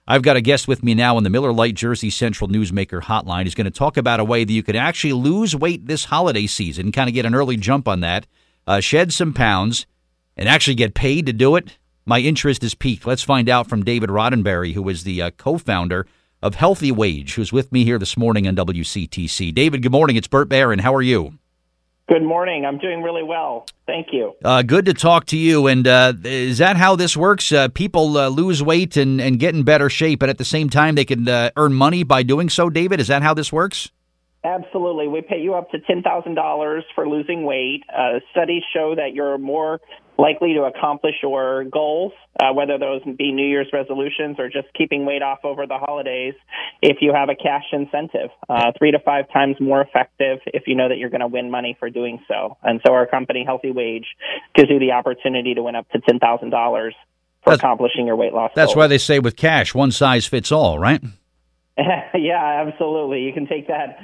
I've got a guest with me now on the Miller Lite Jersey Central Newsmaker hotline. He's going to talk about a way that you could actually lose weight this holiday season, kind of get an early jump on that, shed some pounds, and actually get paid to do it. My interest is piqued. Let's find out from David Roddenberry, who is the co-founder of Healthy Wage, who's with me here this morning on WCTC. David, good morning. It's Burt Barron. How are you? Good morning. I'm doing really well. Thank you. Good to talk to you. And is that how this works? People lose weight and get in better shape, but at the same time they can earn money by doing so, David? Is that how this works? Absolutely. We pay you up to $10,000 for losing weight. Studies show that you're more likely to accomplish your goals, whether those be New Year's resolutions or just keeping weight off over the holidays, if you have a cash incentive, 3 to 5 times more effective if you know that you're going to win money for doing so. And so our company, Healthy Wage, gives you the opportunity to win up to $10,000 for accomplishing your weight loss goals. That's why they say with cash, one size fits all, right? Yeah, absolutely. You can take that.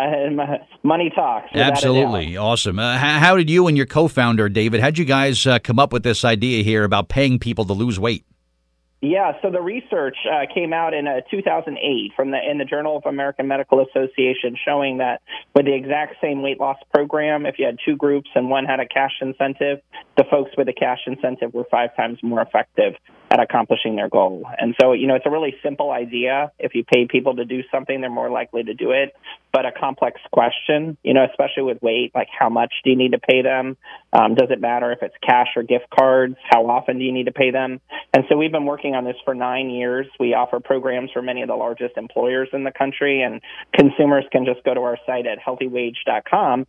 Money talks. Absolutely. Awesome. How did you and your co-founder, David, how'd you guys come up with this idea here about paying people to lose weight? Yeah, so the research came out in 2008 in the Journal of American Medical Association, showing that with the exact same weight loss program, if you had 2 groups and one had a cash incentive, the folks with the cash incentive were 5 times more effective at accomplishing their goal. And so, it's a really simple idea. If you pay people to do something, they're more likely to do it. But a complex question, especially with weight, like how much do you need to pay them? Does it matter if it's cash or gift cards? How often do you need to pay them? And so we've been working on this for 9 years. We offer programs for many of the largest employers in the country, and consumers can just go to our site at healthywage.com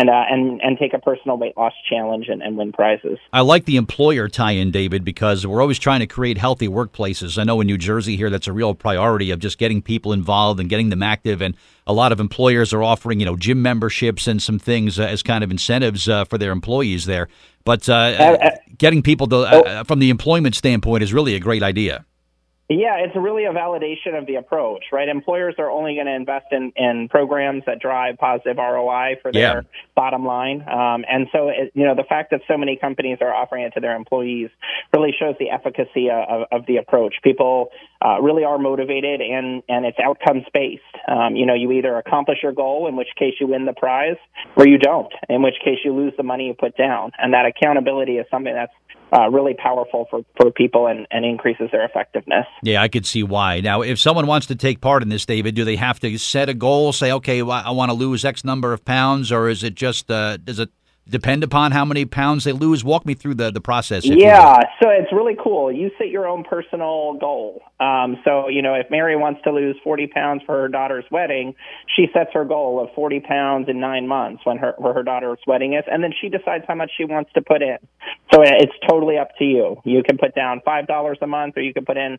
and take a personal weight loss challenge and win prizes. I like the employer tie-in, David, because we're always trying to create healthy workplaces. I know in New Jersey here that's a real priority of just getting people involved and getting them active, and a lot of employers are offering, gym memberships and some things as kind of incentives for their employees there. But getting people to, from the employment standpoint is really a great idea. Yeah, it's really a validation of the approach, right? Employers are only going to invest in programs that drive positive ROI for their bottom line. And so, the fact that so many companies are offering it to their employees really shows the efficacy of the approach. People really are motivated, and it's outcomes-based. You either accomplish your goal, in which case you win the prize, or you don't, in which case you lose the money you put down. And that accountability is something that's really powerful for people and increases their effectiveness. Yeah, I could see why. Now, if someone wants to take part in this, David, do they have to set a goal, say, okay, well, I want to lose X number of pounds, or is it just, does it depend upon how many pounds they lose? Walk me through the process. Yeah, so it's really cool. You set your own personal goal. So, if Mary wants to lose 40 pounds for her daughter's wedding, she sets her goal of 40 pounds in 9 months when her daughter's wedding is, and then she decides how much she wants to put in. So it's totally up to you. You can put down $5 a month, or you can put in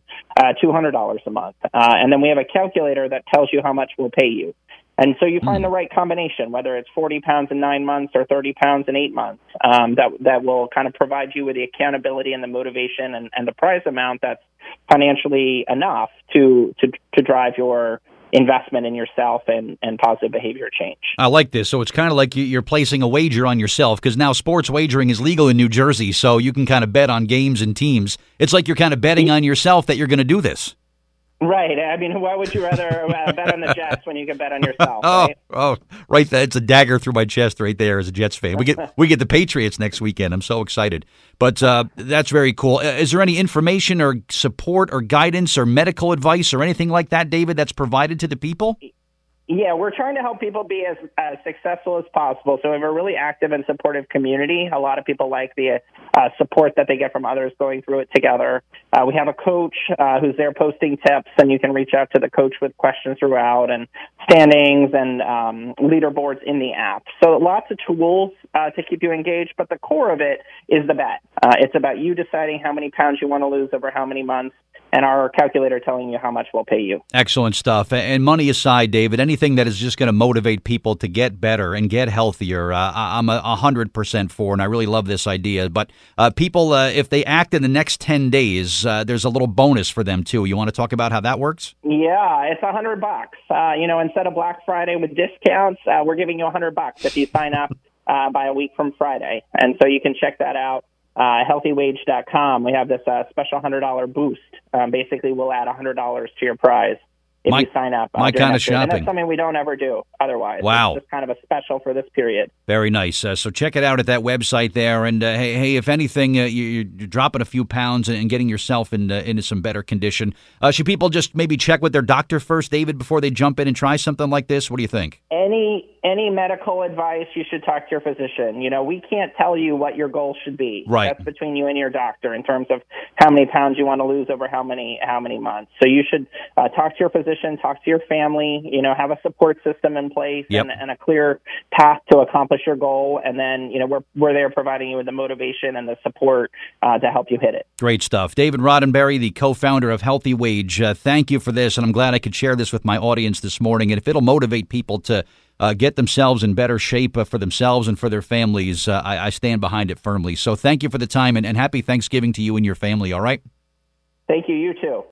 $200 a month. And then we have a calculator that tells you how much we'll pay you. And so you find the right combination, whether it's 40 pounds in 9 months or 30 pounds in 8 months, that will kind of provide you with the accountability and the motivation and the prize amount that's financially enough to drive your investment in yourself and positive behavior change. I like this. So it's kind of like you're placing a wager on yourself, because now sports wagering is legal in New Jersey, so you can kind of bet on games and teams. It's like you're kind of betting on yourself that you're going to do this. Right. I mean, why would you rather bet on the Jets when you can bet on yourself? Right? Right. It's a dagger through my chest right there as a Jets fan. We get the Patriots next weekend. I'm so excited. But that's very cool. Is there any information or support or guidance or medical advice or anything like that, David, that's provided to the people? Yeah, we're trying to help people be as successful as possible. So we have a really active and supportive community. A lot of people like the support that they get from others going through it together. We have a coach who's there posting tips, and you can reach out to the coach with questions throughout, and standings and leaderboards in the app. So lots of tools to keep you engaged, but the core of it is the bet. It's about you deciding how many pounds you want to lose over how many months, and our calculator telling you how much we'll pay you. Excellent stuff. And money aside, David, anything that is just going to motivate people to get better and get healthier, I'm 100% for, and I really love this idea. But people, if they act in the next 10 days, there's a little bonus for them, too. You want to talk about how that works? Yeah, it's $100. Instead of Black Friday with discounts, we're giving you $100 if you sign up by a week from Friday. And so you can check that out healthywage.com, we have this special $100 boost. Basically, we'll add $100 to your prize if you sign up. My kind of shopping. And that's something we don't ever do otherwise. Wow. It's just kind of a special for this period. Very nice. So check it out at that website there. And, hey, if anything, you're dropping a few pounds and getting yourself into some better condition. Should people just maybe check with their doctor first, David, before they jump in and try something like this? What do you think? Any medical advice, you should talk to your physician. We can't tell you what your goal should be. Right. That's between you and your doctor in terms of how many pounds you want to lose over how many months. So you should talk to your physician, talk to your family, have a support system in place and a clear path to accomplish your goal. And then, we're there providing you with the motivation and the support to help you hit it. Great stuff. David Roddenberry, the co-founder of Healthy Wage. Thank you for this. And I'm glad I could share this with my audience this morning. And if it'll motivate people to get themselves in better shape for themselves and for their families, I stand behind it firmly. So thank you for the time and happy Thanksgiving to you and your family, all right? Thank you. You too.